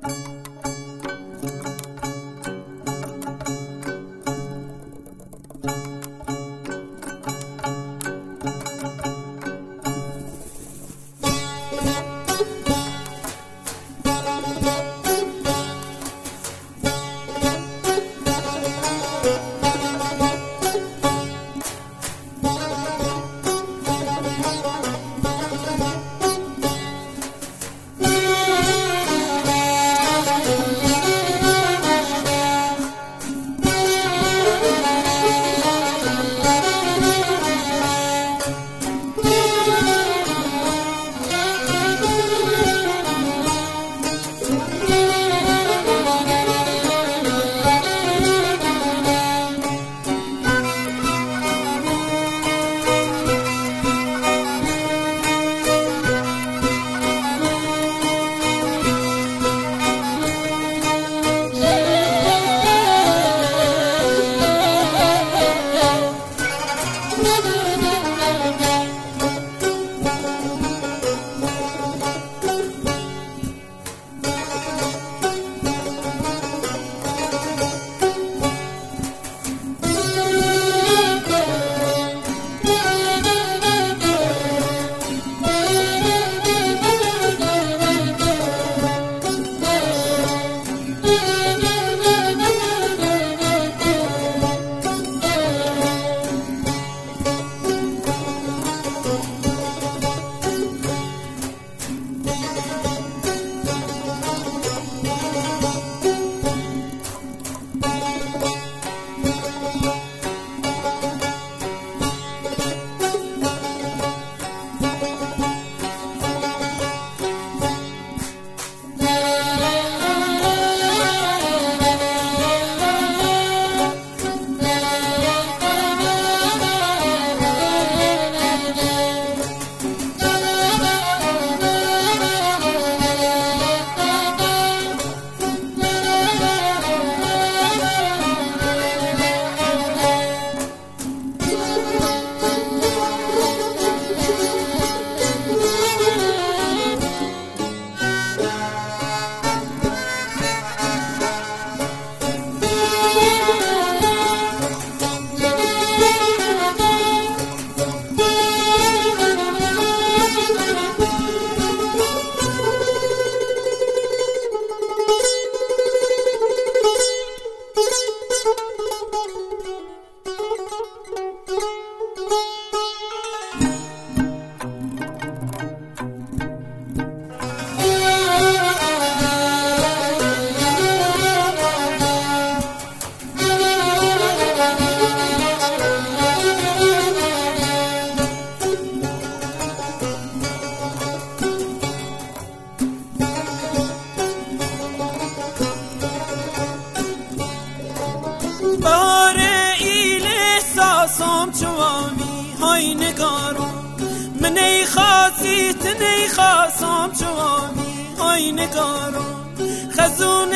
های نگارم من ای خواستیت نی خواستم جوانی های نگارم خزون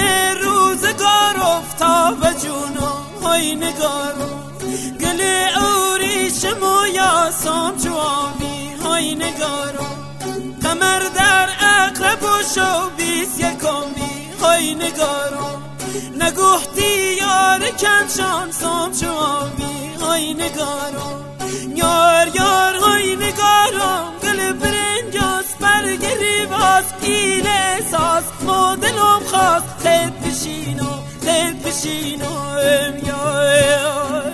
روزگار افتاب جونم های نگارم گل اوری شما یاسم جوانی های نگارم قمر در اقرب و شوبیس یکمی های نگارم نگوهتی یار کنشان سام جوانی های نگارم یار یار های نگارم گل برنجاس برگری باز ایله ساز مدلم خواست خیل بشینم یار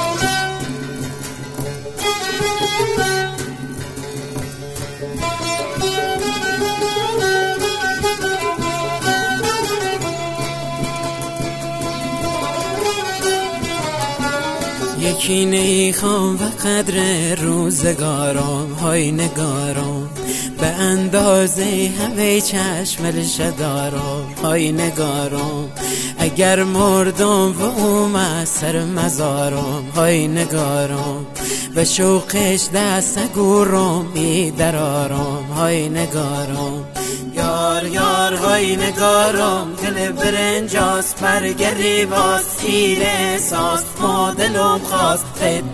یکی نیخوام و قدر روزگارم های نگارم به اندازه همه چشملش دارم های نگارم اگر مردم و اومد سر مزارم های نگارم و شوقش دست گورم می درارم های نگارم یار یار های نگارم دل برنجاس برگری باز ایله ساز ما دلم خواست قد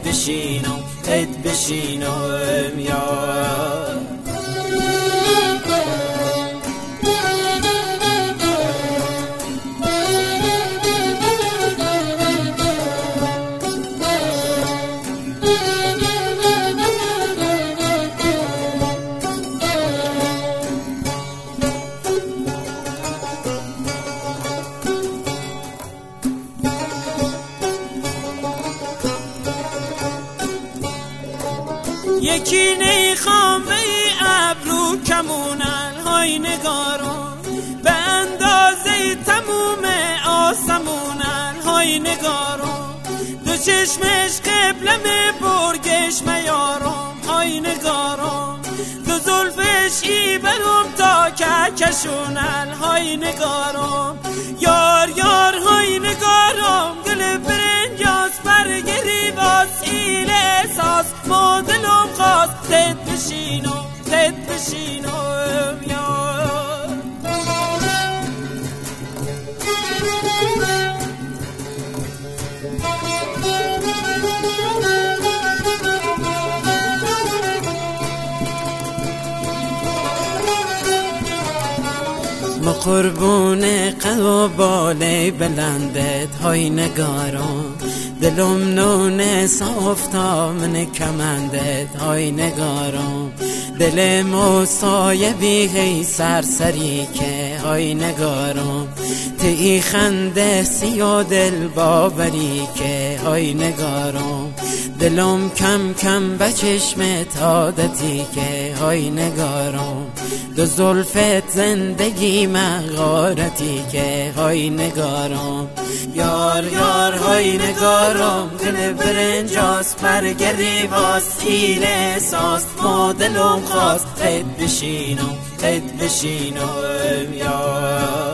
بشینم یار یکی نیخام به ابرو کمونن های نگارم، به اندازه تموم آسمونن های نگارم، دو چشمش قبلم برگش میارم های نگارم، دو زلفش ای برم تا که کشونن های نگارم، یار یار های نگارم، گل برنجاس برگری باز ایل احساس ما دلم خواست تد بشینم یار. ما قربون قباله بلندت های نگارم، دلم نون صافتا من کمندت های نگارم، دل مصایبی هی سرسری که های نگارم، تی خنده سیا دل باوری که های نگارم، دلم کم کم به چشمت عادتی که های نگارم، دو زلفت زندگی مغارتی که های نگارم، یار یار های نگارم، دل برنجاس برگری واسیل احساس ما دلم خواست قد بشینم یار.